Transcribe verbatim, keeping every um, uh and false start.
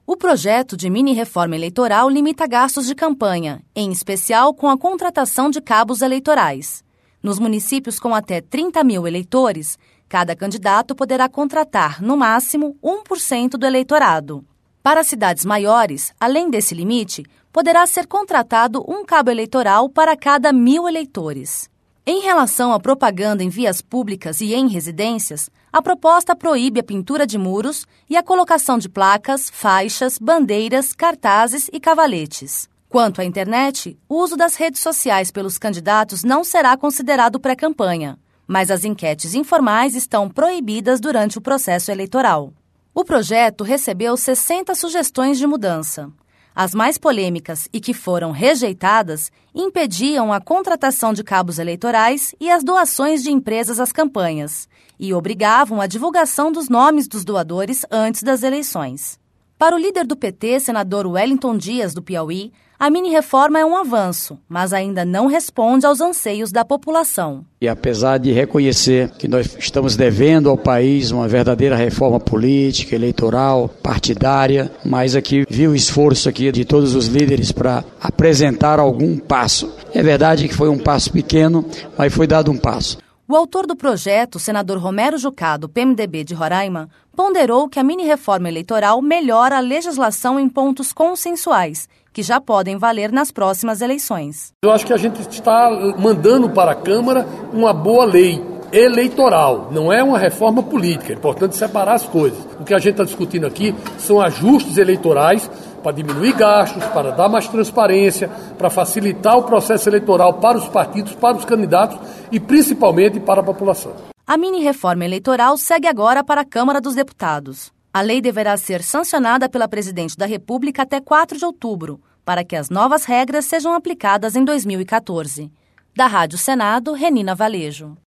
O projeto de mini-reforma eleitoral limita gastos de campanha, em especial com a contratação de cabos eleitorais. Nos municípios com até trinta mil eleitores, cada candidato poderá contratar, no máximo, um por cento do eleitorado. Para cidades maiores, além desse limite, poderá ser contratado um cabo eleitoral para cada mil eleitores. Em relação à propaganda em vias públicas e em residências, a proposta proíbe a pintura de muros e a colocação de placas, faixas, bandeiras, cartazes e cavaletes. Quanto à internet, o uso das redes sociais pelos candidatos não será considerado pré-campanha, mas as enquetes informais estão proibidas durante o processo eleitoral. O projeto recebeu sessenta sugestões de mudança. As mais polêmicas e que foram rejeitadas impediam a contratação de cabos eleitorais e as doações de empresas às campanhas, e obrigavam a divulgação dos nomes dos doadores antes das eleições. Para o líder do P T, senador Wellington Dias, do Piauí, a mini-reforma é um avanço, mas ainda não responde aos anseios da população. E apesar de reconhecer que nós estamos devendo ao país uma verdadeira reforma política, eleitoral, partidária, mas aqui viu o esforço aqui de todos os líderes para apresentar algum passo. É verdade que foi um passo pequeno, mas foi dado um passo. O autor do projeto, o senador Romero Jucá, do P M D B de Roraima, ponderou que a mini-reforma eleitoral melhora a legislação em pontos consensuais, que já podem valer nas próximas eleições. Eu acho que a gente está mandando para a Câmara uma boa lei eleitoral, não é uma reforma política. É importante separar as coisas. O que a gente está discutindo aqui são ajustes eleitorais para diminuir gastos, para dar mais transparência, para facilitar o processo eleitoral para os partidos, para os candidatos e principalmente para a população. A mini-reforma eleitoral segue agora para a Câmara dos Deputados. A lei deverá ser sancionada pela Presidente da República até quatro de outubro, para que as novas regras sejam aplicadas em dois mil e quatorze. Da Rádio Senado, Renina Valejo.